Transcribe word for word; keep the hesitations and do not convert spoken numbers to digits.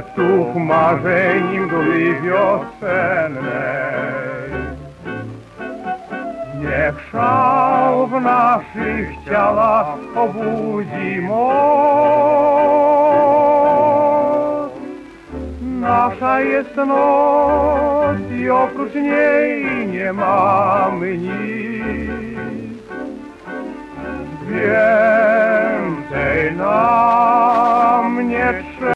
gestów, marzeń mgły wiosennej. Niech szał w naszych ciałach obudzi moc. Nasza jest noc i oprócz niej nie mamy nic.